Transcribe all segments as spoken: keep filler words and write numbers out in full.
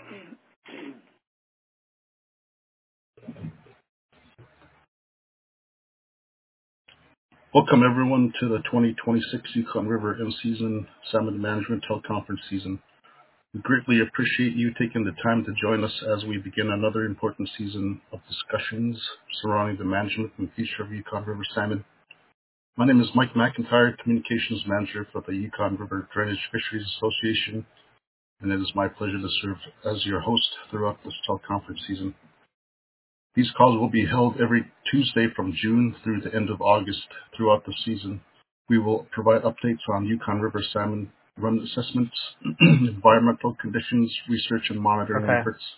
Welcome everyone to the twenty twenty-six Yukon River In-Season Salmon Management Teleconference season. We greatly appreciate you taking the time to join us as we begin another important season of discussions surrounding the management and future of Yukon River salmon. My name is Mike McIntyre, Communications Manager for the Yukon River Drainage Fisheries Association, and it is my pleasure to serve as your host throughout this teleconference season. These calls will be held every Tuesday from June through the end of August throughout the season. We will provide updates on Yukon River salmon run assessments, environmental conditions, research and monitoring Okay. efforts,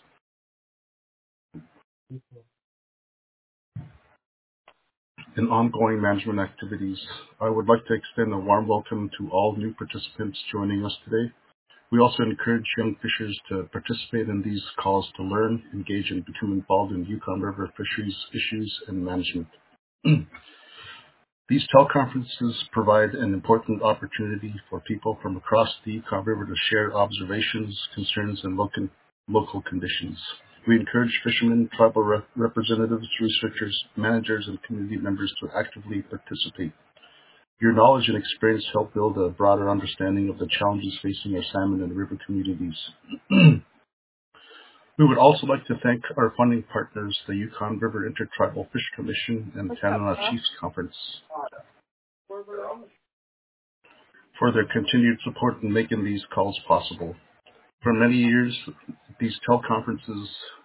and ongoing management activities. I would like to extend a warm welcome to all new participants joining us today. We also encourage young fishers to participate in these calls to learn, engage, and become involved in Yukon River fisheries issues and management. These teleconferences provide an important opportunity for people from across the Yukon River to share observations, concerns, and local, local conditions. We encourage fishermen, tribal rep- representatives, researchers, managers, and community members to actively participate. Your knowledge and experience help build a broader understanding of the challenges facing our salmon and river communities. We would also like to thank our funding partners, the Yukon River Intertribal Fish Commission and Tanana Chiefs Conference, for their continued support in making these calls possible. For many years, these teleconferences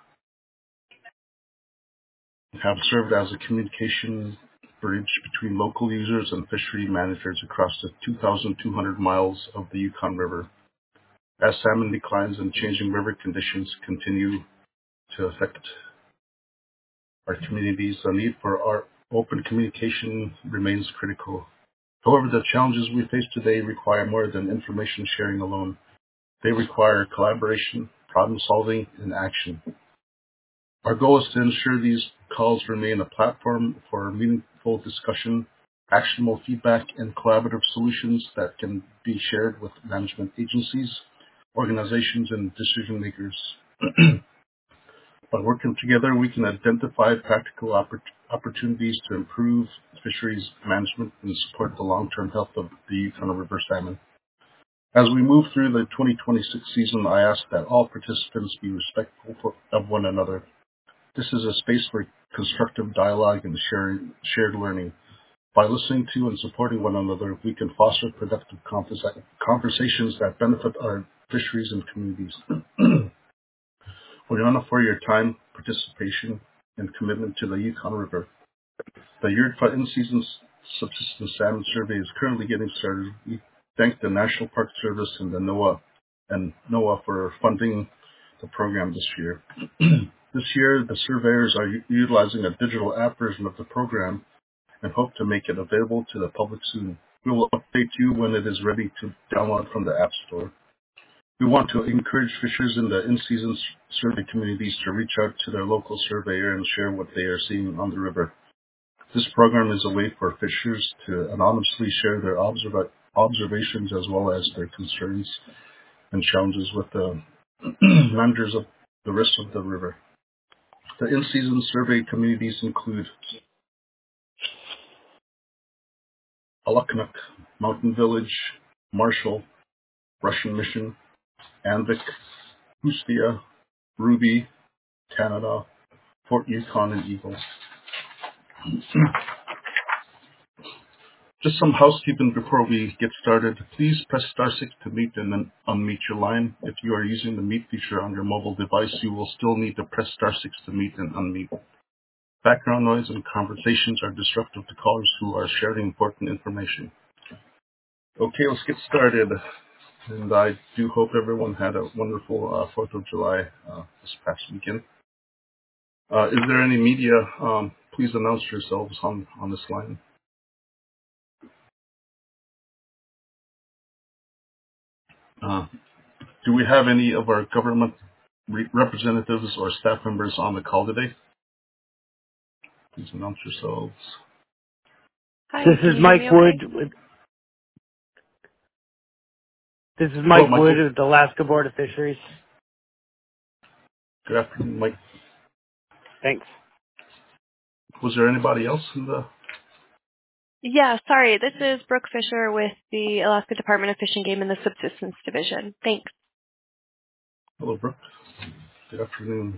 have served as a communication bridge between local users and fishery managers across the two thousand two hundred miles of the Yukon River. As salmon declines and changing river conditions continue to affect our communities, the need for our open communication remains critical. However, the challenges we face today require more than information sharing alone. They require collaboration, problem solving, and action. Our goal is to ensure these calls remain a platform for meaningful discussion, actionable feedback, and collaborative solutions that can be shared with management agencies, organizations, and decision makers. By working together, we can identify practical oppor- opportunities to improve fisheries management and support the long-term health of the Yukon River salmon. As we move through the twenty twenty-six season, I ask that all participants be respectful for, of one another. This is a space for constructive dialogue and sharing, shared learning. By listening to and supporting one another, we can foster productive conversa- conversations that benefit our fisheries and communities. We honor for your time, participation, and commitment to the Yukon River. The Yurtfa In-Season Subsistence Salmon Survey is currently getting started. We thank the National Park Service and the NOAA and NOAA for funding the program this year. This year, the surveyors are u- utilizing a digital app version of the program and hope to make it available to the public soon. We will update you when it is ready to download from the App Store. We want to encourage fishers in the in-season survey communities to reach out to their local surveyor and share what they are seeing on the river. This program is a way for fishers to anonymously share their observa- observations as well as their concerns and challenges with the managers of the rest of the river. The in-season survey communities include Alaknuk, Mountain Village, Marshall, Russian Mission, Anvik, Hoostia, Ruby, Canada, Fort Yukon, and Eagle. Just some housekeeping before we get started. Please press star six to mute and then unmute your line. If you are using the mute feature on your mobile device, you will still need to press star six to mute and unmute. Background noise and conversations are disruptive to callers who are sharing important information. Okay, let's get started. And I do hope everyone had a wonderful uh, fourth of July uh, this past weekend. Uh, is there any media? Um, please announce yourselves on, on this line. Uh, do we have any of our government re- representatives or staff members on the call today? Please announce yourselves. This Hi, can is you hear Mike me okay? Wood. With, this is Hello, Mike Wood Michael. with the Alaska Board of Fisheries. Good afternoon, Mike. Thanks. Was there anybody else in the... Yeah, sorry. This is Brooke Fisher with the Alaska Department of Fish and Game in the Subsistence Division. Thanks. Hello, Brooke. Good afternoon.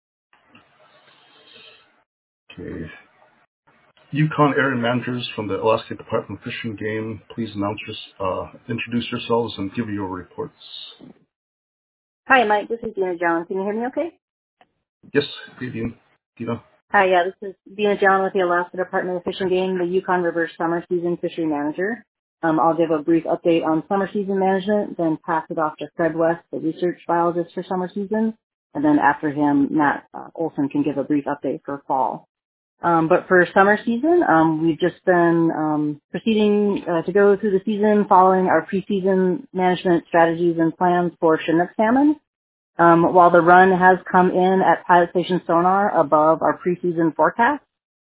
Okay. Yukon area managers from the Alaska Department of Fish and Game, please announce your, uh, introduce yourselves and give your reports. Hi, Mike. This is Dina Jones. Can you hear me okay? Yes, good evening, Dina. Hi, yeah, this is Dina Jones with the Alaska Department of Fish and Game, the Yukon River Summer Season Fishery Manager. Um, I'll give a brief update on summer season management, then pass it off to Fred West, the research biologist for summer season, and then after him, Matt uh, Olson can give a brief update for fall. Um, but for summer season, um, we've just been um, proceeding uh, to go through the season following our preseason management strategies and plans for Chinook salmon. Um, while the run has come in at Pilot Station Sonar above our preseason forecast,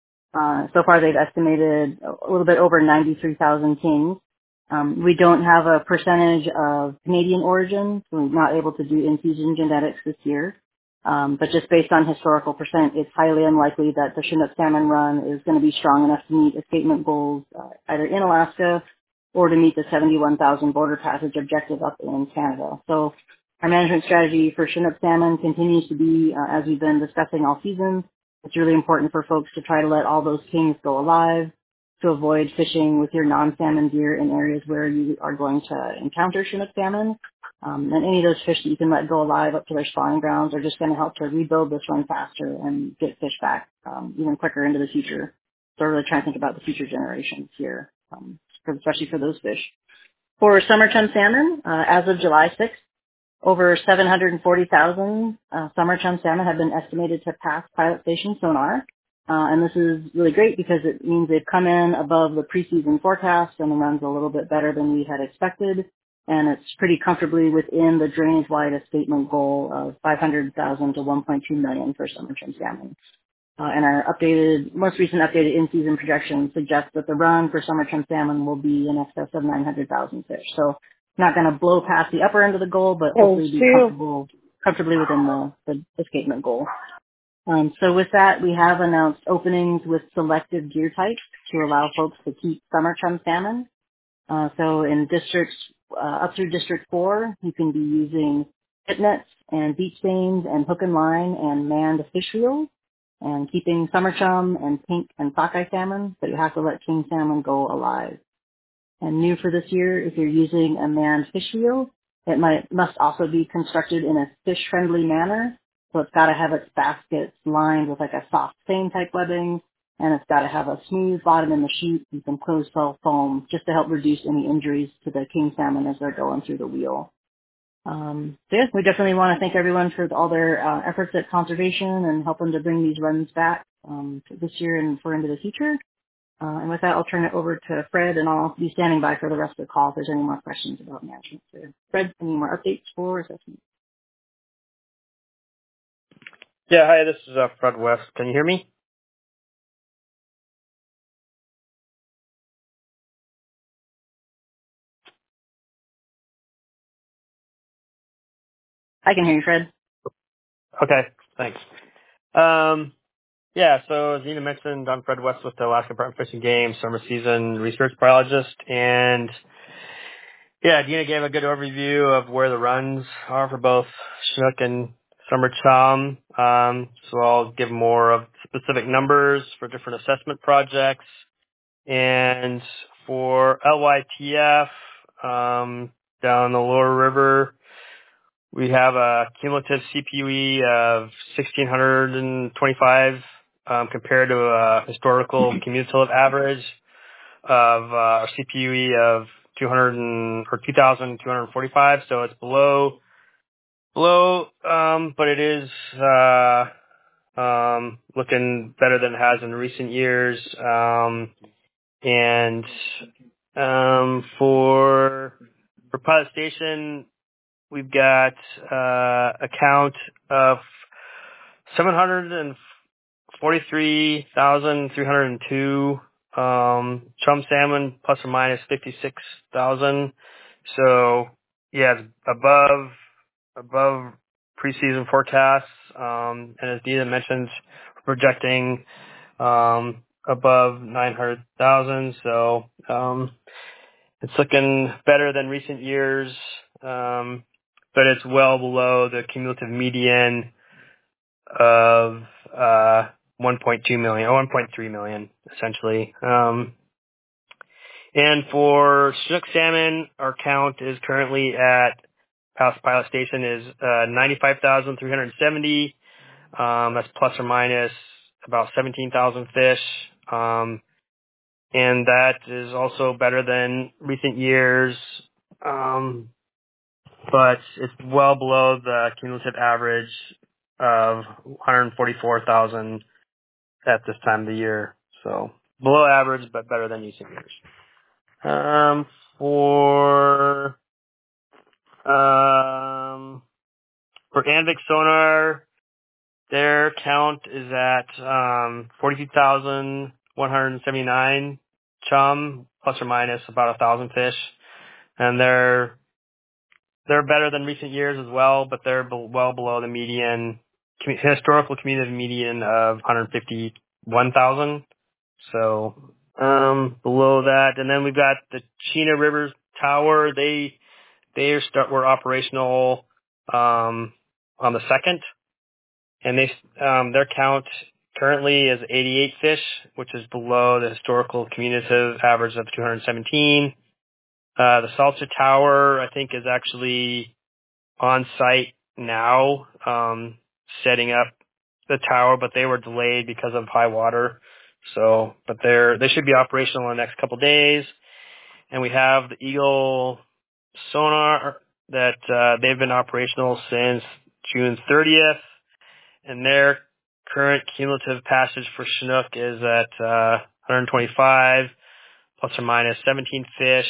uh, so far they've estimated a little bit over ninety-three thousand kings. Um, we don't have a percentage of Canadian origin, so we're not able to do in-season genetics this year. Um, but just based on historical percent, it's highly unlikely that the Chinook salmon run is going to be strong enough to meet escapement goals uh, either in Alaska or to meet the seventy-one thousand border passage objective up in Canada. So our management strategy for Chinook salmon continues to be, uh, as we've been discussing all season, it's really important for folks to try to let all those kings go alive, to avoid fishing with your non-salmon gear in areas where you are going to encounter Chinook salmon. Um, and any of those fish that you can let go alive up to their spawning grounds are just going to help to rebuild this run faster and get fish back um, even quicker into the future. So we're really trying to think about the future generations here, um, for, especially for those fish. For summer chum salmon, uh, as of July sixth, over seven hundred forty thousand uh, summer chum salmon have been estimated to pass Pilot Station Sonar. Uh, and this is really great because it means they've come in above the preseason forecast and the run's a little bit better than we had expected. And it's pretty comfortably within the drainage-wide escapement goal of five hundred thousand to one point two million for summer chum salmon. Uh, and our updated, most recent updated in-season projection suggests that the run for summer chum salmon will be in excess of nine hundred thousand fish. So not going to blow past the upper end of the goal, but hopefully be comfortable, comfortably within the, the escapement goal. Um, so with that, we have announced openings with selective gear types to allow folks to keep summer chum salmon. Uh, so in districts uh, up through District four, you can be using pit nets and beach stains and hook and line and manned fish reels and keeping summer chum and pink and sockeye salmon, but you have to let king salmon go alive. And new for this year, if you're using a manned fish reel, it might must also be constructed in a fish-friendly manner. So it's got to have its baskets lined with like a soft stain type webbing, and it's got to have a smooth bottom in the chute and some closed cell foam just to help reduce any injuries to the king salmon as they're going through the wheel. Um, so yes, we definitely want to thank everyone for all their uh, efforts at conservation and helping to bring these runs back um, this year and for into the future. Uh, and with that, I'll turn it over to Fred, and I'll be standing by for the rest of the call if there's any more questions about management. So, Fred, any more updates for assessment? Yeah, hi, this is uh, Fred West. Can you hear me? I can hear you, Fred. Okay, thanks. Um, yeah, so as Nina mentioned, I'm Fred West with the Alaska Department of Fish and Game, summer season research biologist, and yeah, Dina gave a good overview of where the runs are for both Chinook and summer chum. Um, so I'll give more of specific numbers for different assessment projects. And for L Y T F, um, down the lower river, we have a cumulative C P U E of one thousand six hundred twenty-five um, compared to a historical cumulative average of uh, our C P U E of two hundred or two thousand two hundred forty-five. So it's below, below, um, but it is uh, um, looking better than it has in recent years. Um, and um, for for Pilot Station, we've got uh, a count of seven hundred forty-three thousand three hundred two um, chum salmon, plus or minus fifty-six thousand. So yeah, it's above above preseason forecasts, um, and as Dina mentioned, we're projecting um, above nine hundred thousand. So um, it's looking better than recent years, um, but it's well below the cumulative median of uh, one point two million or one point three million, essentially. Um, and for Chinook salmon, our count is currently at Palace Pilot Station is uh, ninety-five thousand three hundred seventy. Um, that's plus or minus about seventeen thousand fish. Um, and that is also better than recent years. Um, but it's well below the cumulative average of one hundred forty-four thousand at this time of the year. So below average, but better than recent years. Um, for, um, for Anvik sonar, their count is at, um, forty-two thousand one hundred seventy-nine chum, plus or minus about a thousand fish. And they're, they're better than recent years as well, but they're be- well below the median, historical cumulative median of one hundred fifty-one thousand. So, um, below that. And then we've got the Chena River Tower. They, they are start, were operational, um, on the second, and they, um, their count currently is eighty-eight fish, which is below the historical cumulative average of two hundred seventeen. Uh, the Salsa Tower, I think, is actually on site now, um, setting up the tower, but they were delayed because of high water. So, but they're, they should be operational in the next couple days. And we have the Eagle sonar that, uh, they've been operational since June thirtieth. And their current cumulative passage for Chinook is at, uh, one hundred twenty-five plus or minus seventeen fish.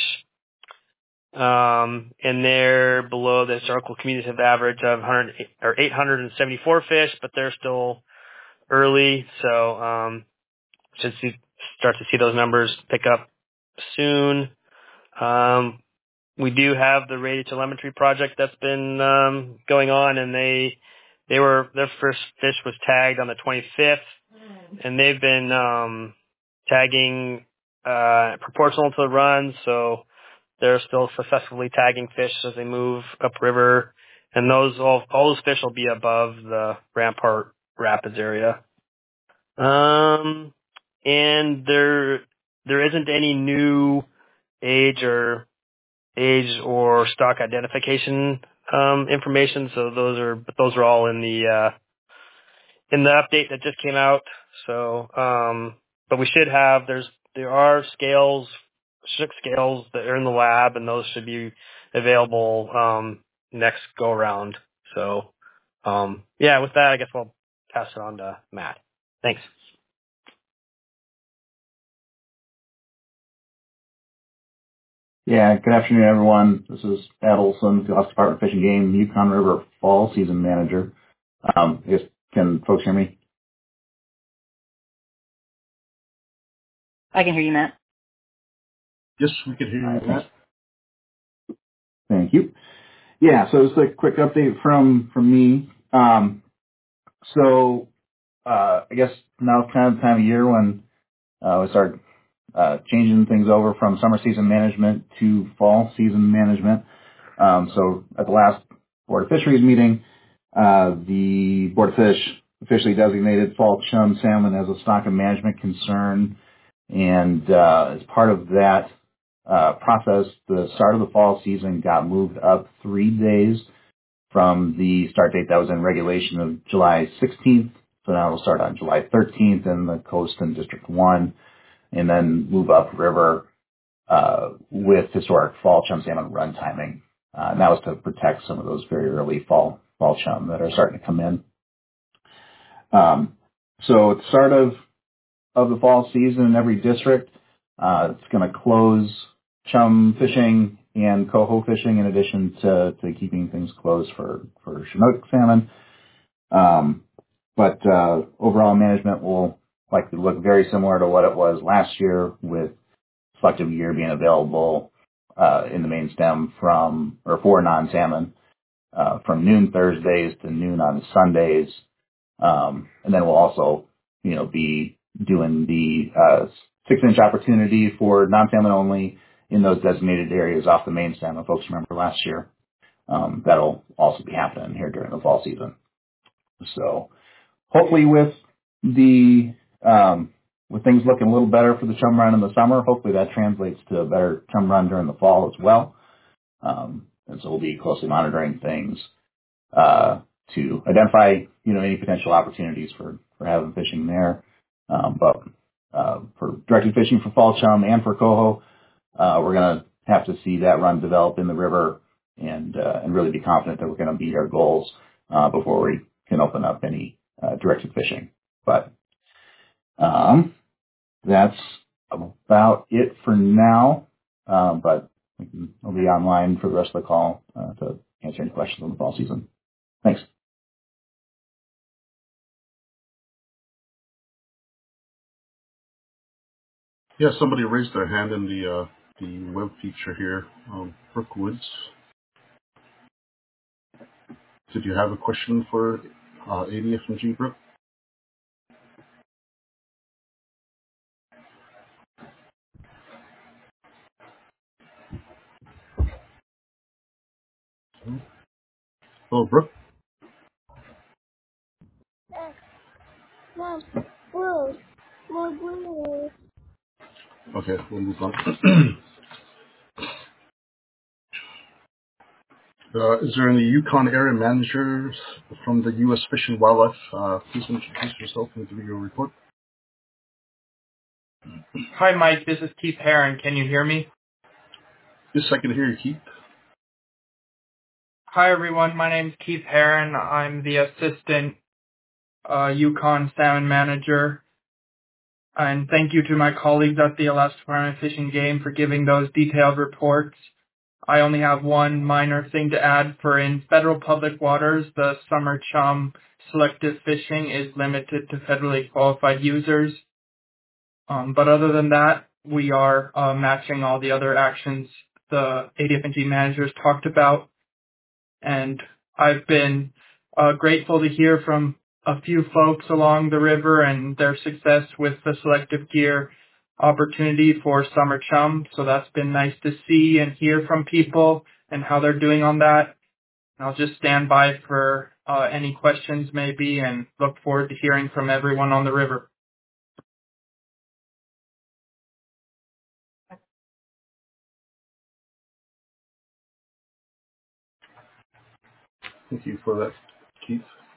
Um, and they're below the historical cumulative average of one hundred or eight hundred seventy-four fish, but they're still early. So, um, should see, start to see those numbers pick up soon. Um, we do have the radio telemetry project that's been, um, going on, and they, they were, their first fish was tagged on the twenty-fifth, and they've been, um, tagging, uh, proportional to the run. So, they're still successfully tagging fish as they move upriver, and those all, all those fish will be above the Rampart Rapids area. Um, and there there isn't any new age or age or stock identification um, information, so those are but those are all in the uh, in the update that just came out. So, um, but we should have there's there are scales. Chinook scales that are in the lab, and those should be available um, next go around. So, um, yeah, with that, I guess I'll pass it on to Matt. Thanks. Yeah, good afternoon, everyone. This is Matt Olson, the Alaska Department of Fish and Game, Yukon River Fall Season Manager. Um, I guess, can folks hear me? I can hear you, Matt. Yes, we can hear you, Right, Matt. Thank you. Yeah, so it's a quick update from, from me. Um, so, uh, I guess now's kind of the time of year when uh, we start uh, changing things over from summer season management to fall season management. Um, so at the last Board of Fisheries meeting, uh, the Board of Fish officially designated fall chum salmon as a stock and management concern. And uh, as part of that uh, process, the start of the fall season got moved up three days from the start date that was in regulation of July sixteenth. So now it'll start on July thirteenth in the coast and District one, and then move upriver uh, with historic fall chum salmon run timing. Uh, and that was to protect some of those very early fall fall chum that are starting to come in. Um, so at the start of, of the fall season in every district, uh, it's going to close chum fishing and coho fishing in addition to, to keeping things closed for, for Chinook salmon. Um, but uh, overall management will likely look very similar to what it was last year, with selective gear being available uh, in the main stem from or for non-salmon uh, from noon Thursdays to noon on Sundays. Um, and then we'll also, you know, be doing the uh, six-inch opportunity for non-salmon only in those designated areas off the main stem. If folks remember last year, um, that'll also be happening here during the fall season. So hopefully with the um, with things looking a little better for the chum run in the summer, hopefully that translates to a better chum run during the fall as well. Um, and so we'll be closely monitoring things uh, to identify, you know, any potential opportunities for, for having fishing there. Um, but uh, for directed fishing for fall chum and for coho, uh, we're going to have to see that run develop in the river and uh, and really be confident that we're going to beat our goals uh, before we can open up any uh, directed fishing. But um, that's about it for now. Um, but we can, we'll be online for the rest of the call uh, to answer any questions on the fall season. Thanks. Yeah, somebody raised their hand in the uh, the web feature here. Um, Brooke Woods, did you have a question for uh, A D F M G, Brooke? Oh, Brooke? Okay, we'll move on. uh, is there any Yukon area managers from the U S Fish and Wildlife? Uh, please introduce yourself and give your report. Hi, Mike. This is Keith Heron. Can you hear me? Yes, I can hear you, Keith. Hi, everyone. My name is Keith Heron. I'm the assistant uh, Yukon salmon manager. And thank you to my colleagues at the Alaska Department of Fish and Game for giving those detailed reports. I only have one minor thing to add. For in federal public waters, the summer chum selective fishing is limited to federally qualified users. Um, but other than that, we are uh, matching all the other actions the A D F N G managers talked about. And I've been uh, grateful to hear from a few folks along the river and their success with the selective gear opportunity for summer chum. So that's been nice to see and hear from people and how they're doing on that. I'll just stand by for uh, any questions maybe and look forward to hearing from everyone on the river. Thank you for that, Keith.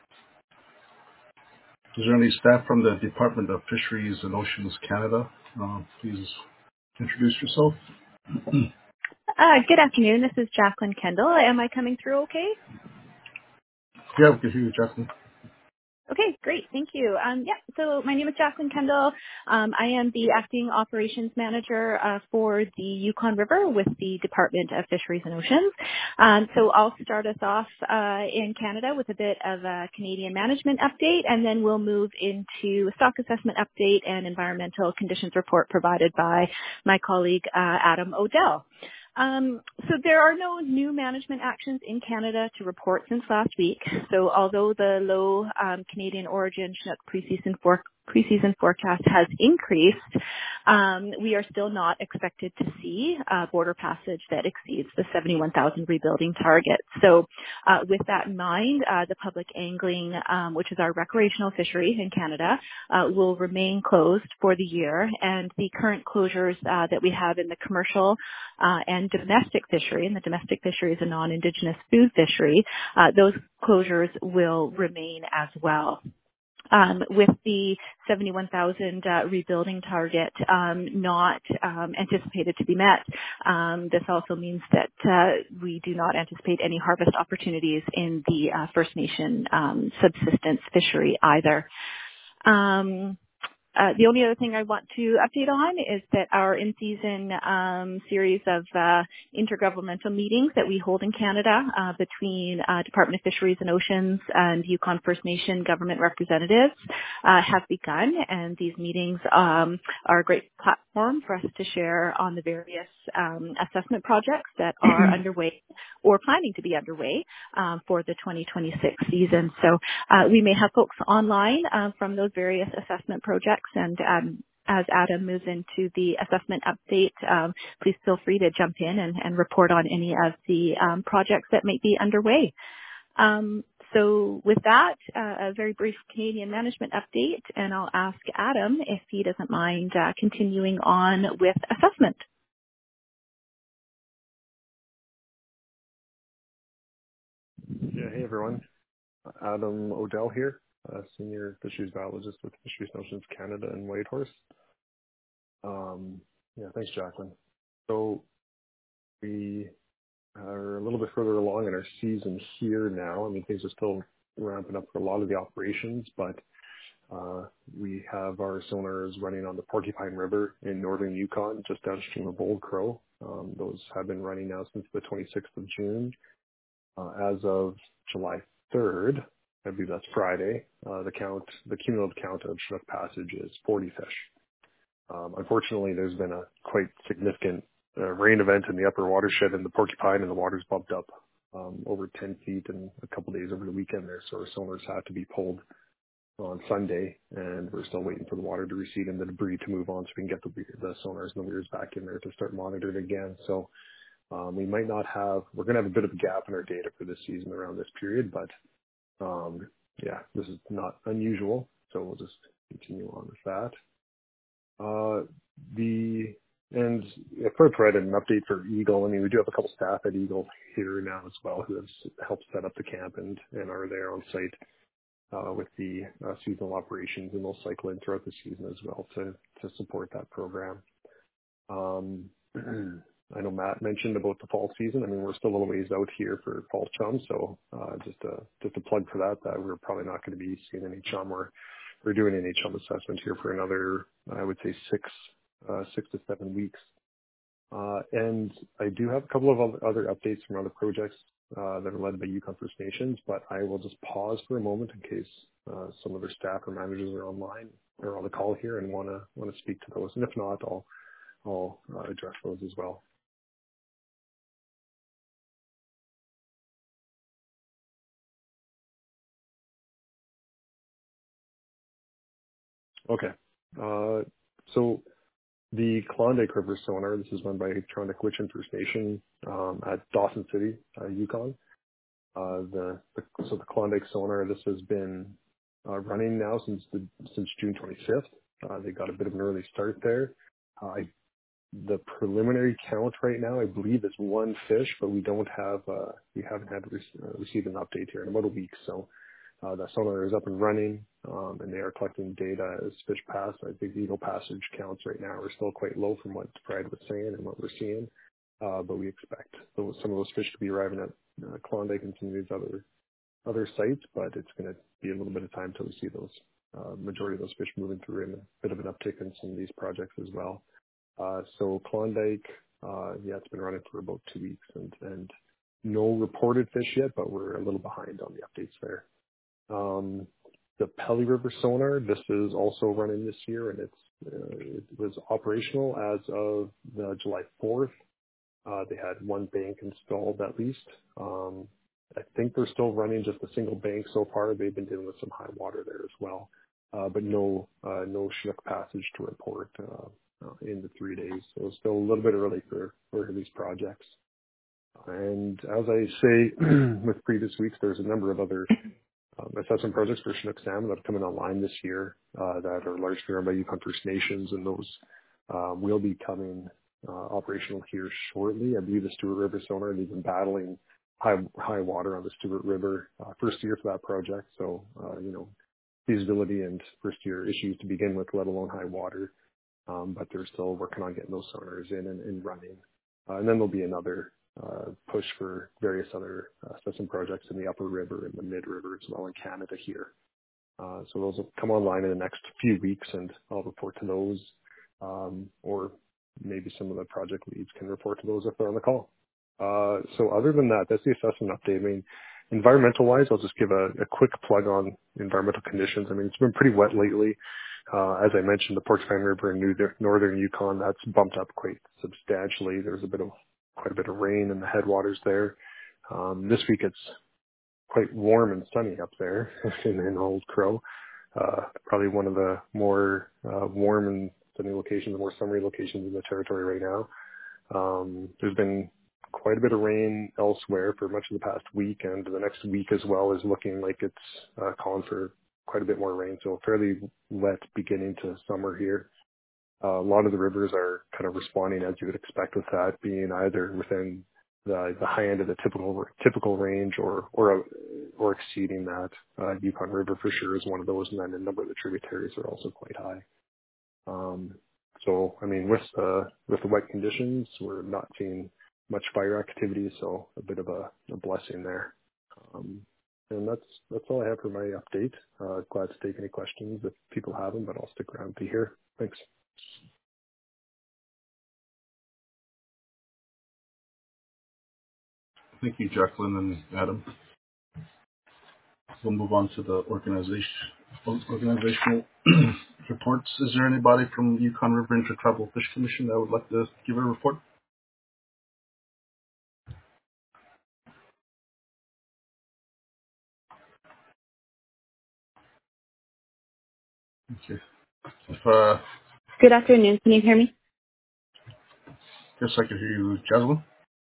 Is there any staff from the Department of Fisheries and Oceans Canada? Uh, please introduce yourself. Uh, good afternoon. This is Jacqueline Kendall. Am I coming through okay? Yeah, we can hear you, Jacqueline. Okay, great. Thank you. Um, yeah, so my name is Jacqueline Kendall. Um, I am the acting operations manager uh, for the Yukon River with the Department of Fisheries and Oceans. Um, so I'll start us off uh, in Canada with a bit of a Canadian management update, and then we'll move into a stock assessment update and environmental conditions report provided by my colleague uh, Adam Odell. Um, so there are no new management actions in Canada to report since last week. So although the low um, Canadian origin Chinook preseason, for, preseason forecast has increased, um, we are still not expected to see uh, border passage that exceeds the seventy-one thousand rebuilding target. So uh, with that in mind, uh, the public angling, um, which is our recreational fishery in Canada, uh, will remain closed for the year. And the current closures uh, that we have in the commercial uh, and domestic fishery, and the domestic fishery is a non-Indigenous food fishery, uh, those closures will remain as well. Um, with the seventy-one thousand uh, rebuilding target um, not um, anticipated to be met, um, this also means that uh, we do not anticipate any harvest opportunities in the uh, First Nation um, subsistence fishery either. Um, Uh, the only other thing I want to update on is that our in-season um, series of uh, intergovernmental meetings that we hold in Canada uh, between uh, Department of Fisheries and Oceans and Yukon First Nation government representatives uh, have begun, and these meetings um, are a great platform for us to share on the various um, assessment projects that are underway or planning to be underway um, for the twenty twenty-six season. So uh, we may have folks online uh, from those various assessment projects, and um, as Adam moves into the assessment update, um, please feel free to jump in and, and report on any of the um, projects that may be underway. Um, so with that, uh, a very brief Canadian management update, and I'll ask Adam if he doesn't mind uh, continuing on with assessment. Yeah, hey everyone. Adam Odell here, uh, Senior Fisheries Biologist with Fisheries and Oceans Canada and Whitehorse. Um, yeah, thanks, Jacqueline. So we are a little bit further along in our season here now. I mean, things are still ramping up for a lot of the operations, but uh, we have our sonars running on the Porcupine River in northern Yukon, just downstream of Old Crow. Um, those have been running now since the twenty-sixth of June. Uh, as of July third, I believe that's Friday, uh, the count, the cumulative count of Chinook passage is forty fish. Um, unfortunately, there's been a quite significant uh, rain event in the upper watershed in the Porcupine, and the water's bumped up um, over ten feet in a couple days over the weekend there. So our sonars had to be pulled on Sunday, and we're still waiting for the water to recede and the debris to move on so we can get the, the sonars and the weirs back in there to start monitoring again. So um, we might not have, we're going to have a bit of a gap in our data for this season around this period, but um, yeah, this is not unusual. So we'll just continue on with that. Uh, the, and if I provide an update for Eagle, I mean, we do have a couple staff at Eagle here now as well who have helped set up the camp and, and are there on site uh, with the uh, seasonal operations, and they'll cycle in throughout the season as well to, to support that program. Um, I know Matt mentioned about the fall season. I mean, we're still a little ways out here for fall chum, so uh, just a just a plug for that. That we're probably not going to be seeing any chum. We're we're doing any chum assessment here for another, I would say, six uh, six to seven weeks. Uh, and I do have a couple of other updates from other projects uh, that are led by Yukon First Nations, but I will just pause for a moment in case uh, some other staff or managers are online or on the call here and want to want to speak to those. And if not, I'll I'll uh, address those as well. Okay. Uh, so the Klondike River sonar, this is run by Klondike Witchin First Nation um, at Dawson City, uh, Yukon. Uh, the, the so the Klondike sonar, this has been uh, running now since the since June twenty-fifth. Uh, they got a bit of an early start there. Uh, I, the preliminary count right now, I believe, is one fish, but we don't have uh, we haven't had re- uh, received an update here in about a week. So uh, the sonar is up and running, um, and they are collecting data as fish pass. I think the Eagle passage counts right now are still quite low from what Fred was saying and what we're seeing. Uh, but we expect those, some of those fish to be arriving at uh, Klondike and some of these other other sites, but it's going to be a little bit of time till we see those uh, majority of those fish moving through, and a bit of an uptick in some of these projects as well. Uh, so Klondike, uh, yeah, it's been running for about two weeks, and and no reported fish yet, but we're a little behind on the updates there. Um, the Pelly River sonar, this is also running this year, and it's uh, it was operational as of the July fourth. Uh, they had one bank installed at least. Um, I think they're still running just a single bank so far. They've been dealing with some high water there as well, uh, but no uh, no Chinook passage to report uh, uh, in the three days. So it's still a little bit early for, for these projects. And as I say with previous weeks, there's a number of other um, assessment projects for Chinook salmon that are coming online this year uh, that are largely run by Yukon First Nations, and those uh, will be coming Uh, operational here shortly. I believe the Stewart River sonar, they've been battling high high water on the Stewart River uh, first year for that project. So, uh, you know, feasibility and first year issues to begin with, let alone high water. Um, but they're still working on getting those sonars in and, and running. Uh, and then there'll be another uh, push for various other uh, assessment projects in the upper river and the mid river as well in Canada here. Uh, so those will come online in the next few weeks, and I'll report to those, um, or maybe some of the project leads can report to those if they're on the call. Uh, so other than that, that's the assessment update. I mean, environmental-wise, I'll just give a, a quick plug on environmental conditions. I mean, it's been pretty wet lately. Uh, as I mentioned, the Porcupine River in New, northern Yukon, that's bumped up quite substantially. There's a bit of, quite a bit of rain in the headwaters there. Um, this week it's quite warm and sunny up there in, in Old Crow. Uh, probably one of the more uh, warm and sunny locations, more summery locations in the territory right now. Um, there's been quite a bit of rain elsewhere for much of the past week, and the next week as well is looking like it's uh, calling for quite a bit more rain. So fairly wet beginning to summer here. Uh, a lot of the rivers are kind of responding as you would expect, with that being either within the, the high end of the typical typical range, or or or exceeding that. Uh, Yukon River for sure is one of those, and then a number of the tributaries are also quite high. Um, so I mean, with uh, with the wet conditions, we're not seeing much fire activity, so a bit of a, a blessing there. Um, and that's that's all I have for my update. Uh, glad to take any questions if people have them, but I'll stick around to hear. Thanks. Thank you, Jacqueline and Adam. We'll move on to the organization, organizational reports. Is there anybody from Yukon River Intertribal Fish Commission that would like to give a report? Okay. If, uh, Good afternoon. Can you hear me? guess I could hear you, Jasmine.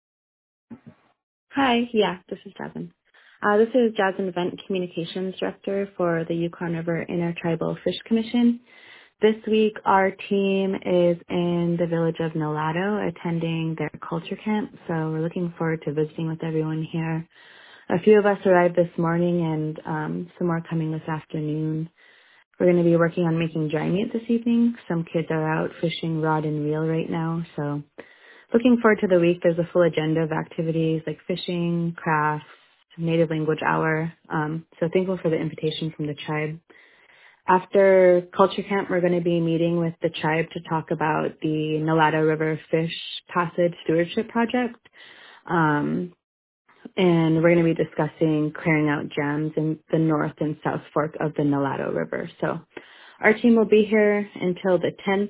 Hi. Yeah, this is Jasmine. Uh, this is Jasmine, Event Communications Director for the Yukon River Intertribal Fish Commission. This week, our team is in the village of Nolato attending their culture camp, so we're looking forward to visiting with everyone here. A few of us arrived this morning, and um, some more coming this afternoon. We're going to be working on making dry meat this evening. Some kids are out fishing rod and reel right now, so looking forward to the week. There's a full agenda of activities like fishing, crafts, native language hour. Um, so thankful for the invitation from the tribe. After culture camp, we're going to be meeting with the tribe to talk about the Nolato River Fish Passage Stewardship Project. Um, and we're going to be discussing clearing out jams in the north and south fork of the Nolato River. So our team will be here until the tenth.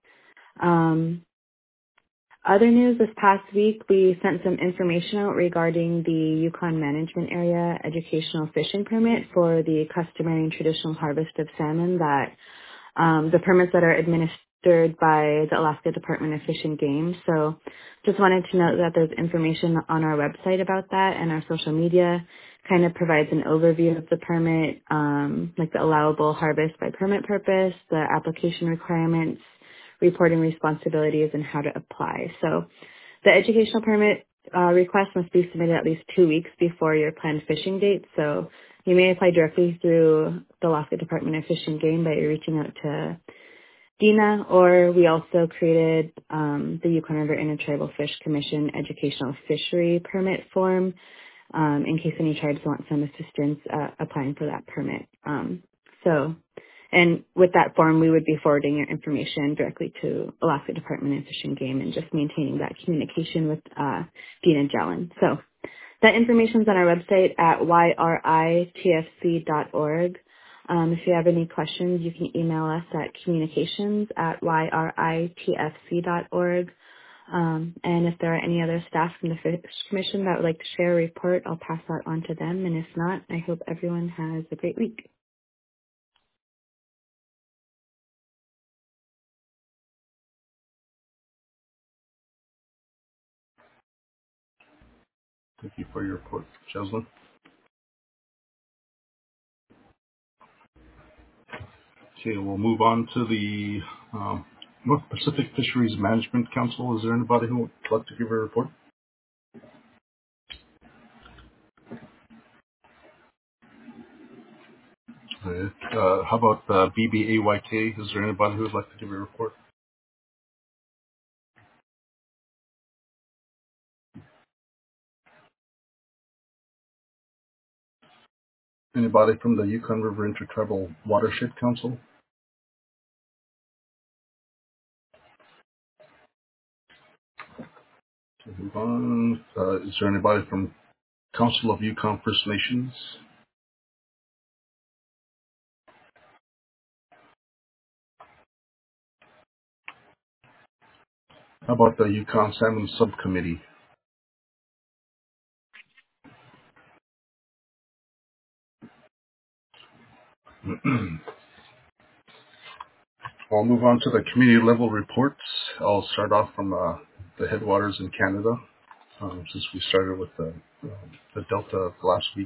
Um, Other news, this past week, we sent some information out regarding the Yukon Management Area Educational Fishing Permit for the customary and traditional harvest of salmon, that um, the permits that are administered by the Alaska Department of Fish and Game. So just wanted to note that there's information on our website about that, and our social media kind of provides an overview of the permit, um, like the allowable harvest by permit purpose, the application requirements, reporting responsibilities, and how to apply. So the educational permit uh, request must be submitted at least two weeks before your planned fishing date. So you may apply directly through the Alaska Department of Fish and Game by reaching out to Dina, or we also created um, the Yukon River Intertribal Fish Commission Educational Fishery Permit form um, in case any tribes want some assistance uh, applying for that permit. Um, so And with that form, we would be forwarding your information directly to Alaska Department of Fish and Game and just maintaining that communication with uh, Dean and Jalen. So that information is on our website at y r i t f c dot org. Um, if you have any questions, you can email us at communications at y r i t f c dot org. Um, and if there are any other staff from the Fish Commission that would like to share a report, I'll pass that on to them. And if not, I hope everyone has a great week. Thank you for your report, Jasmine. Okay, we'll move on to the um, North Pacific Fisheries Management Council. Is there anybody who would like to give a report? Okay. Uh, how about uh, B B A Y K? Is there anybody who would like to give a report? Anybody from the Yukon River Intertribal Watershed Council? Move on. Uh, is there anybody from Council of Yukon First Nations? How about the Yukon Salmon Subcommittee? I'll move on to the community level reports. I'll start off from uh, the headwaters in Canada, um, since we started with the, um, the Delta last week.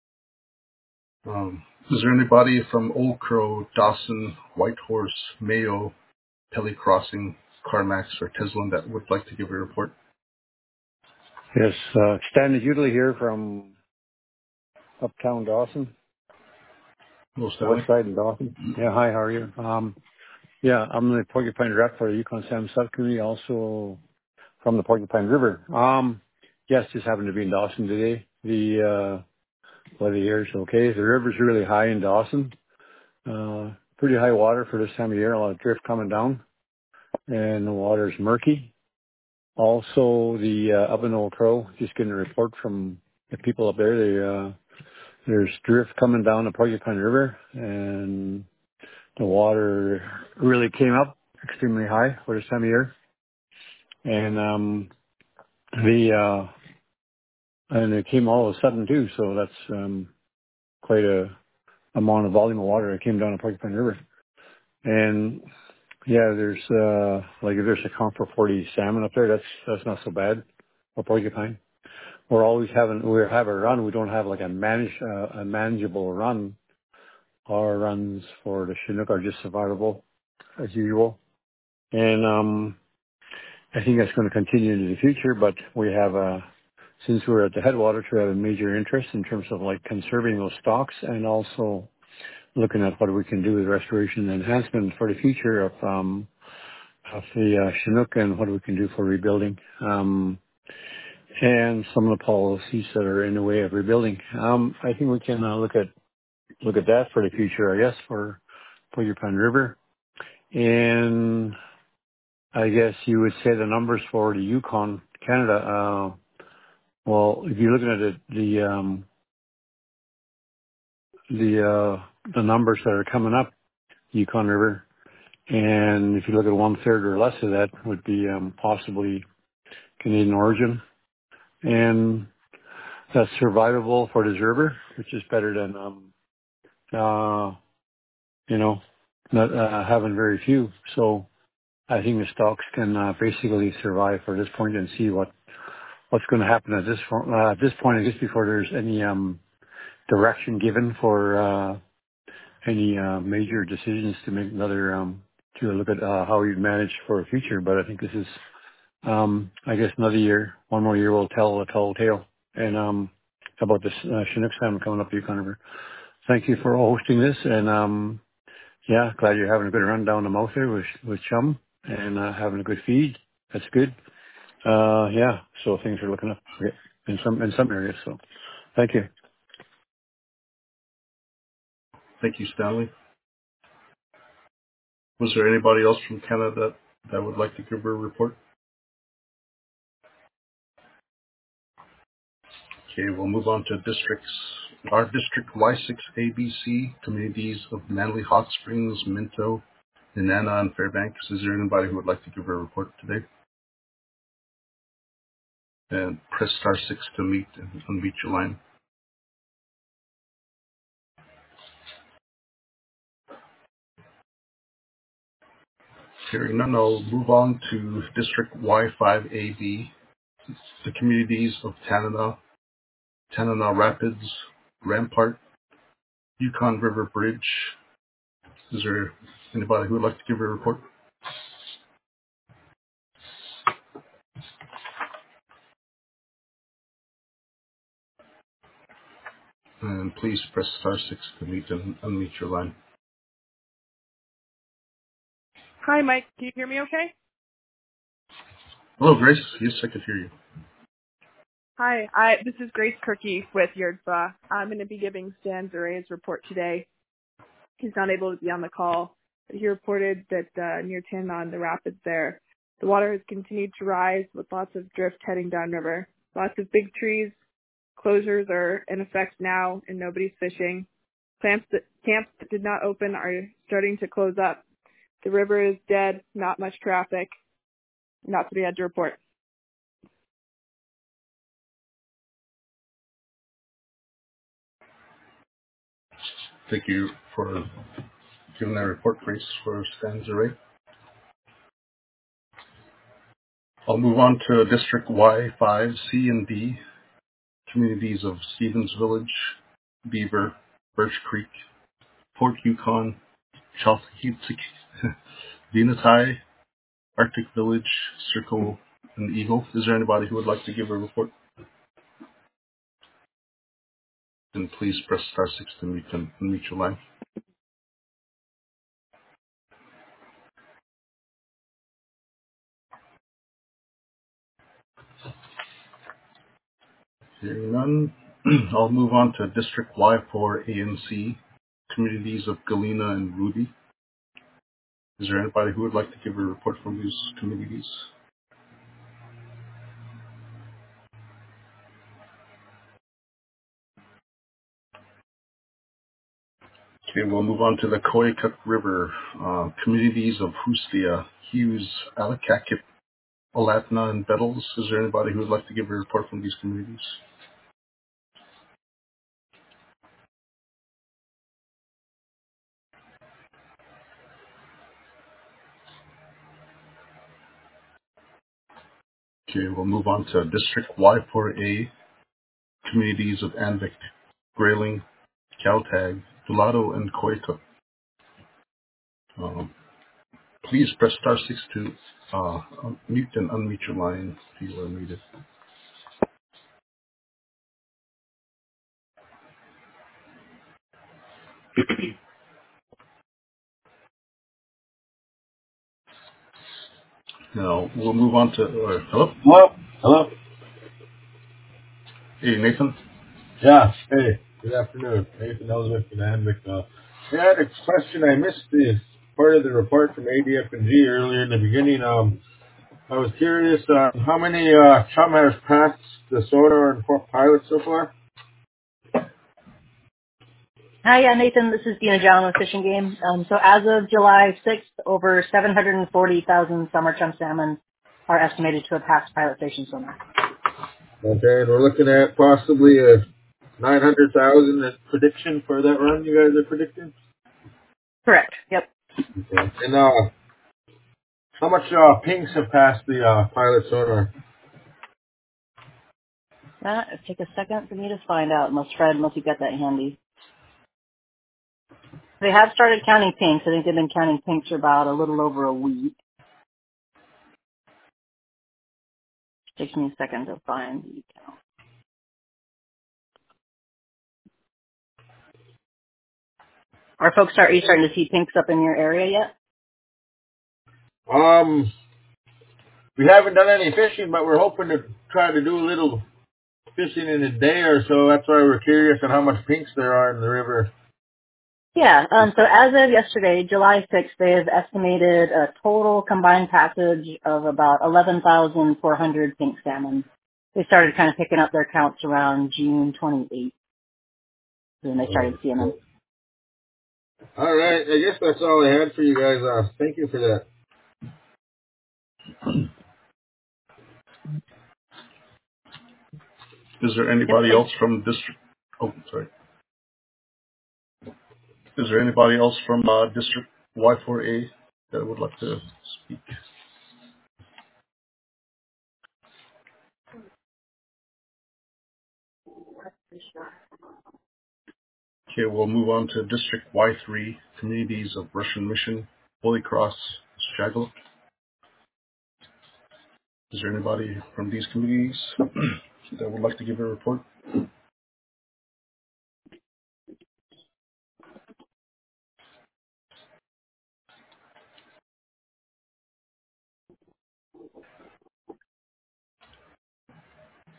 Um, is there anybody from Old Crow, Dawson, Whitehorse, Mayo, Pelly Crossing, Carmax, or Teslin that would like to give a report? Yes, uh, Stan Udley here from Uptown Dawson, Hello, Stanley. West Side in Dawson. Yeah, hi, how are you? Um, yeah, I'm the Porcupine Rep for the Yukon Salmon Subcommittee, also from the Porcupine River. Um, yes, just happened to be in Dawson today. The uh, weather here is okay. The river's really high in Dawson. Uh, pretty high water for this time of year. A lot of drift coming down, and the water's murky. Also, the uh, up in Old Crow, just getting a report from the people up there. They uh, There's drift coming down the Porcupine River, and the water really came up extremely high for this time of year. And um, the uh, and it came all of a sudden too, so that's um, quite a amount of volume of water that came down the Porcupine River. And yeah, there's uh, like if there's a count for forty salmon up there, that's that's not so bad for porcupine. We're always having we have a run. We don't have like a manage uh, a manageable run. Our runs for the Chinook are just survivable as usual. And um, I think that's going to continue into the future, but we have a, since we're at the headwaters, we have a major interest in terms of like conserving those stocks and also looking at what we can do with restoration and enhancement for the future of, um, of the uh, Chinook and what we can do for rebuilding. Um, and some of the policies that are in the way of rebuilding. Um, I think we can uh, look at look at that for the future, I guess, for Porcupine River. And I guess you would say the numbers for the Yukon, Canada, uh, well, if you're looking at it, the, um, the, uh, the numbers that are coming up, Yukon River, and if you look at one third or less of that would be, um, possibly Canadian origin. And that's survivable for this river, which is better than, um, uh, you know, not, uh, having very few. So, I think the stocks can uh, basically survive for this point and see what, what's going to happen at this uh, at this point. I guess before there's any um, direction given for uh, any uh, major decisions to make another um, to look at uh, how we manage for the future. But I think this is, um, I guess, another year, one more year will tell a tall tale. And um, how about this uh, Chinook salmon coming up the Yukon River? Thank you for hosting this, and um, yeah, glad you're having a good run down the mouth there with with chum and uh, having a good feed. That's good. Uh, yeah, so things are looking up in some in some areas. So, thank you. Thank you, Stanley. Was there anybody else from Canada that, that would like to give a report? Okay, we'll move on to districts. Our district Y six A B C, communities of Manly Hot Springs, Minto, Nenana, and Fairbanks. Is there anybody who would like to give a report today? And press star six to meet and unmute your line. Hearing none, I'll move on to district Y five A B, the communities of Tanana, Tanana Rapids, Rampart, Yukon River Bridge. Is there anybody who would like to give a report? And please press star six to mute and unmute your line. Hi, Mike. Can you hear me okay? Hello, Grace. Yes, I can hear you. Hi, I, this is Grace Kirky with Yurtba. I'm going to be giving Stan Zaray's report today. He's not able to be on the call, but he reported that uh, near Tin on the rapids there, the water has continued to rise with lots of drift heading downriver. Lots of big trees. Closures are in effect now, and nobody's fishing. Camps that, camps that did not open are starting to close up. The river is dead, not much traffic. Not to be had to report. Thank you for giving that report, Grace, for Stan Zaray. I'll move on to District Y five, C and D, communities of Stevens Village, Beaver, Birch Creek, Port Yukon, Chalkahitsik, Dinatai, Arctic Village, Circle, and Eagle. Is there anybody who would like to give a report? Then please press star six to mute, and unmute your line. Hearing none, I'll move on to District Y four, A and C, communities of Galena and Ruby. Is there anybody who would like to give a report from these communities? Okay, we'll move on to the Koyukuk River, uh, communities of Hustia, Hughes, Alakakip, Alatna, and Bettles. Is there anybody who would like to give a report from these communities? Okay, we'll move on to District Y four A, communities of Anvik, Grayling, Caltag, Dulato, and Koyukuk. Um, please press star six to uh, mute and unmute your line if you are muted. Now, we'll move on to, uh, hello? Hello? Hello? Hey, Nathan? Yeah, hey, good afternoon. Nathan Ellsworth and Anvik. Uh, I had a question. I missed the part of the report from A D F and G earlier in the beginning. Um, I was curious, uh, how many uh, chum has passed the sonar and port pilot so far? Hi, yeah, Nathan. This is Dina John with Fish and Game. Um, so as of July sixth, over seven hundred forty thousand summer chum salmon are estimated to have passed pilot station sonar. Okay, and we're looking at possibly a nine hundred thousand prediction for that run you guys are predicting? Correct. Yep. Okay. And uh, how much uh, pinks have passed the uh, pilot sonar? That it'll take a second for me to find out, unless Fred, unless you got that handy. They have started counting pinks. I think they've been counting pinks for about a little over a week. Takes me a second to find the count. Are folks start, are you starting to see pinks up in your area yet? Um, we haven't done any fishing, but we're hoping to try to do a little fishing in a day or so. That's why we're curious on how much pinks there are in the river. Yeah, um, so as of yesterday, July sixth, they have estimated a total combined passage of about eleven thousand four hundred pink salmon. They started kind of picking up their counts around June twenty-eighth, when they started seeing them. All right, I guess that's all I had for you guys. Uh, thank you for that. Is there anybody else from District, oh, sorry. Is there anybody else from uh, District Y four A that would like to speak? Okay, we'll move on to District Y three, communities of Russian Mission, Holy Cross, Straggle. Is there anybody from these communities that would like to give a report?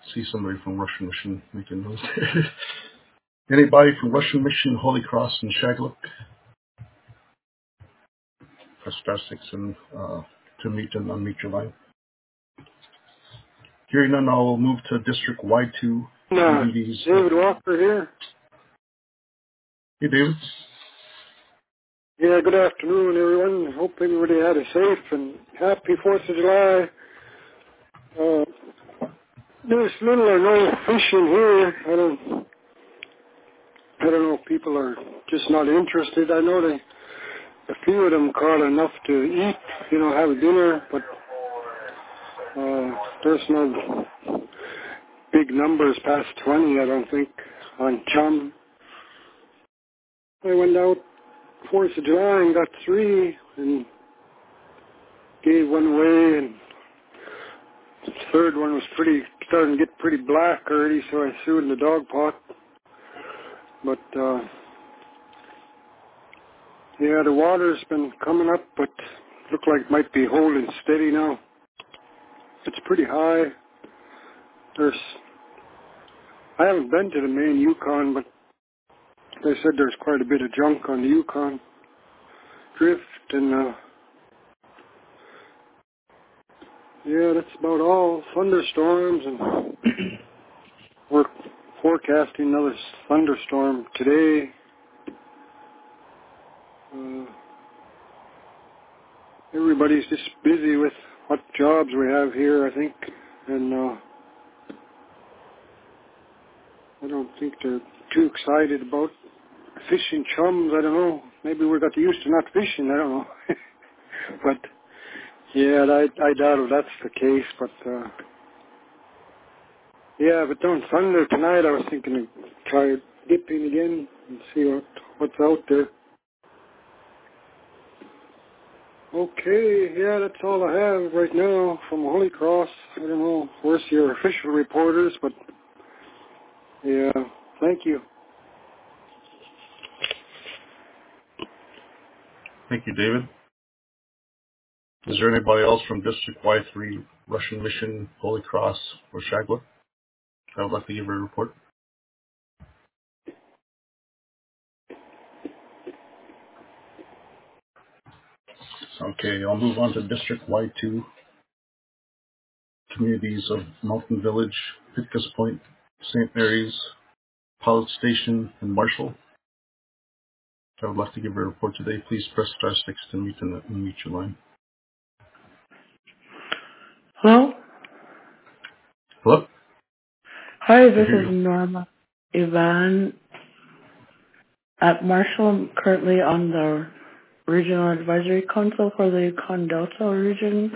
see somebody from Russian Mission making noise. Anybody from Russian Mission, Holy Cross, and Shagluk? Press star six and uh, to mute and unmute your line. Hearing none, I'll move to District Y two. Uh, David Walker here. Hey, David. Yeah, good afternoon, everyone. Hope everybody had a safe and happy fourth of July. Uh, there's little or no fishing here. I don't, I don't know if people are just not interested. I know they, a few of them caught enough to eat, you know, have a dinner, but uh, there's no big numbers past twenty, I don't think, on chum. I went out fourth of July and got three and gave one away, and the third one was pretty starting to get pretty black already, so I threw it in the dog pot. But uh, yeah, the water's been coming up, but look like it might be holding steady now. It's pretty high. There's I haven't been to the main Yukon, but they said there's quite a bit of junk on the Yukon drift, and uh, yeah, that's about all. Thunderstorms, and we're forecasting another thunderstorm today. Uh, everybody's just busy with what jobs we have here, I think, and uh, I don't think they're too excited about fishing chums. I don't know. Maybe we got used to not fishing. I don't know. But yeah, I, I doubt if that's the case. But uh, yeah, but on Sunday tonight, I was thinking of try dipping again and see what what's out there. Okay, yeah, that's all I have right now from Holy Cross. I don't know where's your official reporters, but yeah, thank you. Thank you, David. Is there anybody else from District Y three, Russian Mission, Holy Cross, or Shagluk that would like to give a report? Okay, I'll move on to District Y two, communities of Mountain Village, Pitkas Point, Saint Mary's, Pilot Station, and Marshall. If I would like to give a report today, please press star six to mute and unmute your line. Hello? Hello? Hi, this is Norma Ivan at Marshall. I'm currently on the Regional Advisory Council for the Yukon Delta region.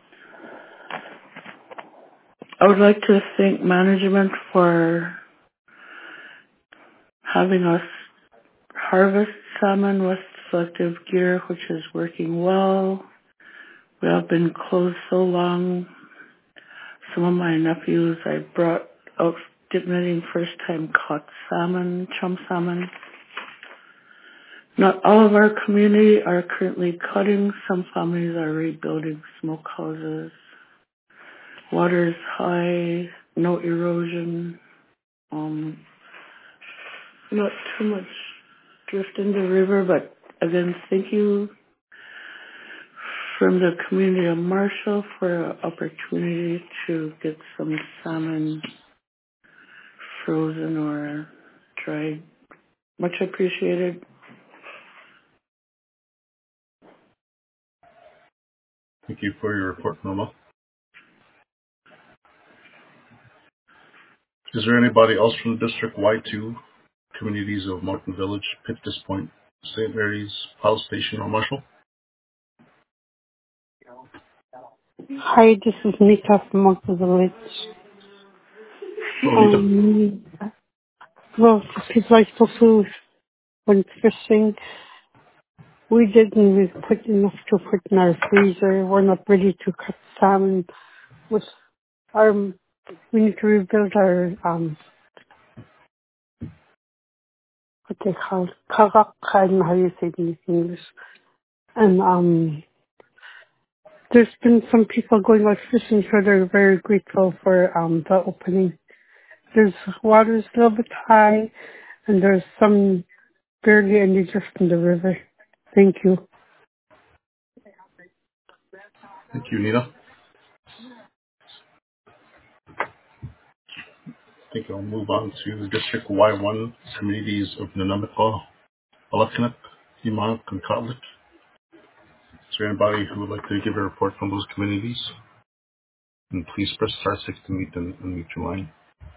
I would like to thank management for having us harvest salmon with selective gear, which is working well. We have been closed so long. Some of my nephews I brought out dip netting first time caught salmon, chum salmon. Not all of our community are currently cutting. Some families are rebuilding smokehouses. Water is high, no erosion, um, not too much drift in the river, but again, thank you from the community of Marshall for an opportunity to get some salmon frozen or dried. Much appreciated. Thank you for your report, Norma. Is there anybody else from District Y two, communities of Mountain Village, Pitkas Point, Saint Mary's, Pilot Station, or Marshall? Hi, this is Nika from Mountain Village. Oh, um, well, the people I spoke to went fishing. We didn't really put enough to put in our freezer. We're not ready to cut salmon. With our, we need to rebuild our, um, what they call it, karak, I don't know how you say it in English. And um, there's been some people going out fishing, so they're very grateful for um the opening. There's water's a little bit high, and there's some barely any drift in the river. Thank you. Thank you, Nina. I think I'll move on to District Y one, communities of Nunamiqua, Alakanuk, Imanuk, and Kotlik. Is there anybody who would like to give a report from those communities? And please press star six to mute and unmute your line.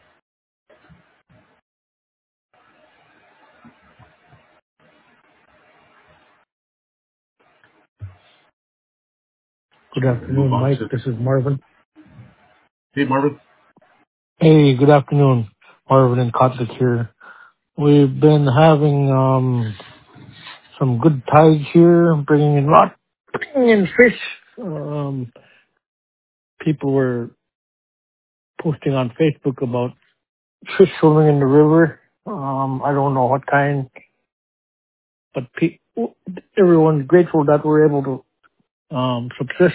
Good afternoon, Mike. To... This is Marvin. Hey, Marvin. Hey, good afternoon. Marvin and Kotlik here. We've been having um, some good tides here, bringing in lot, bringing in fish. Um, people were posting on Facebook about fish swimming in the river. Um, I don't know what kind, but pe- everyone's grateful that we're able to um, subsist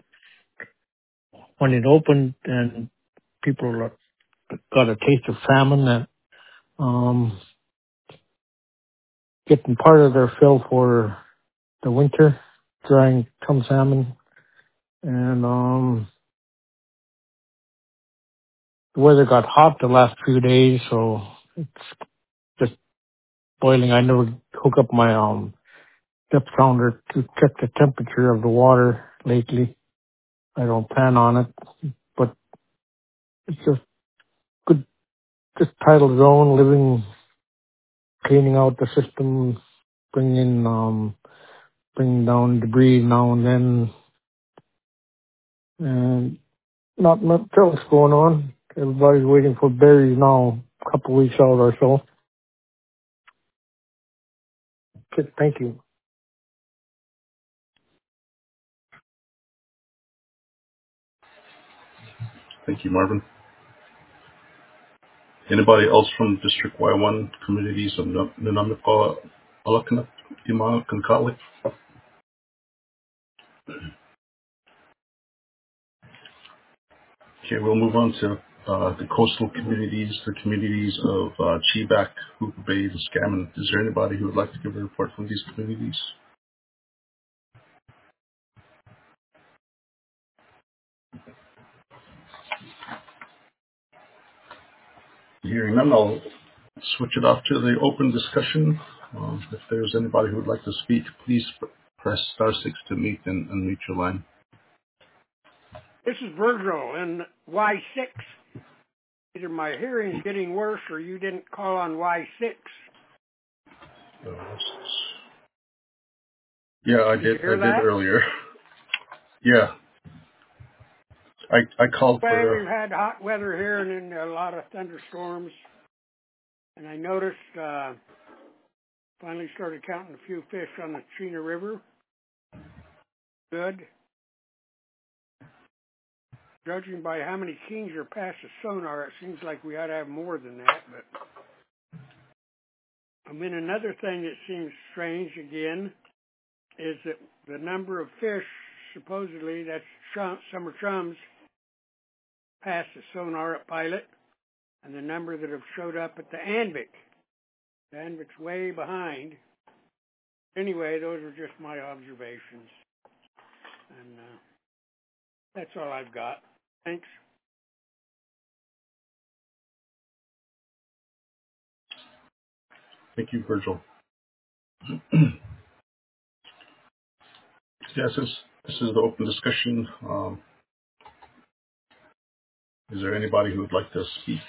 when it opened, and people got a taste of salmon and um, getting part of their fill for the winter, drying some salmon. And um, the weather got hot the last few days, so it's just boiling. I never hook up my um, depth sounder to check the temperature of the water lately. I don't plan on it, but it's just good, just tidal zone, living, cleaning out the system, bringing in, um, bringing down debris now and then, and not much else going on. Everybody's waiting for berries now, a couple weeks out or so. Okay, thank you. Thank you, Marvin. Anybody else from District Y one, communities of Nunamiqua, Alakanuk, Imanuk, and Kotlik? Okay, we'll move on to uh, the coastal communities, the communities of uh, Cheeback, Hooper Bay, and Scammon. Is there anybody who would like to give a report from these communities? Hearing none, I'll switch it off to the open discussion. Um, if there's anybody who would like to speak, please press star six to mute and unmute your line. This is Virgil in Y six. Either my hearing's getting worse or you didn't call on Y six. Uh, yeah, I did. I did that? earlier. Yeah, I I called Well, for. we've had hot weather here and then a lot of thunderstorms, and I noticed uh, finally started counting a few fish on the Chena River. Good. Judging by how many kings are past the sonar, it seems like we ought to have more than that. But I mean, another thing that seems strange again is that the number of fish, supposedly that's chum, summer chums, past the sonar at Pilot, and the number that have showed up at the Anvik. The Anvik's way behind. Anyway, those are just my observations. And uh, that's all I've got. Thanks. Thank you, Virgil. Yes, this, this is the open discussion. Um, is there anybody who would like to speak?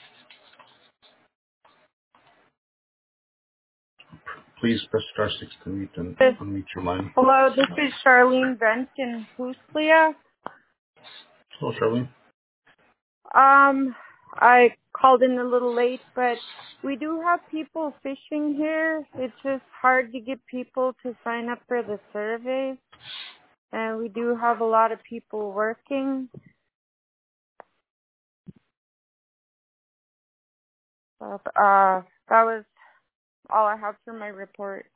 Please press star six to mute and unmute your line. Hello, this is Charlene Brent in Hooslia. Hello, Charlene. Um, I called in a little late, but we do have people fishing here. It's just hard to get people to sign up for the survey. And we do have a lot of people working. But, uh, that was all I have for my report.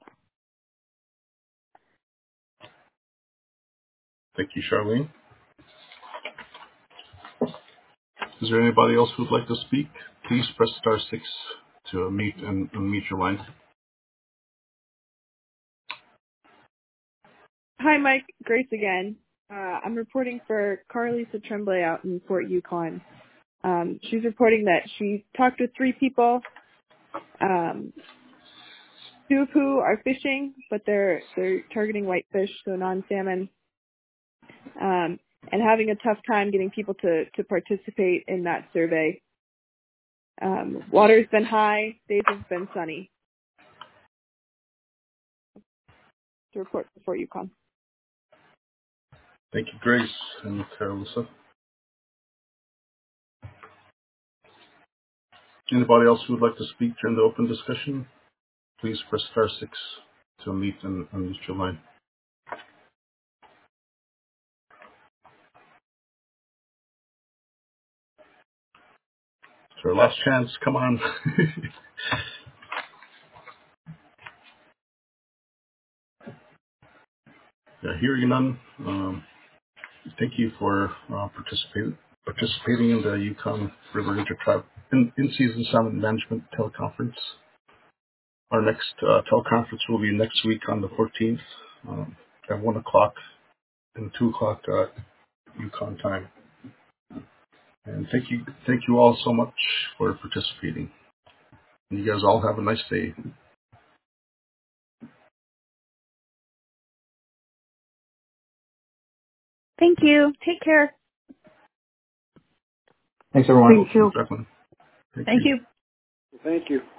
Thank you, Charlene. Is there anybody else who would like to speak? Please press star six to unmute and unmute your line. Hi, Mike. Grace again. Uh, I'm reporting for Carlisa Tremblay out in Fort Yukon. Um, she's reporting that she talked with three people, um, two of who are fishing, but they're they're targeting whitefish, so non-salmon, um, and having a tough time getting people to, to participate in that survey. Um, water's been high, days have been sunny. To report for Fort Yukon. Thank you, Grace and Carolissa. Anybody else who would like to speak during the open discussion? Please press star six to unmute and unmute your line. It's our last chance. Come on. Yeah, hearing none. Um, thank you for uh, participating participating in the Yukon River Intertribe in, in-season salmon management teleconference. Our next uh, teleconference will be next week on the fourteenth um, at one o'clock and two o'clock uh, Yukon time. And thank you, thank you all so much for participating. And you guys all have a nice day. Thank you. Take care. Thanks, everyone. Thank you. Thank, Thank you. you. Thank you.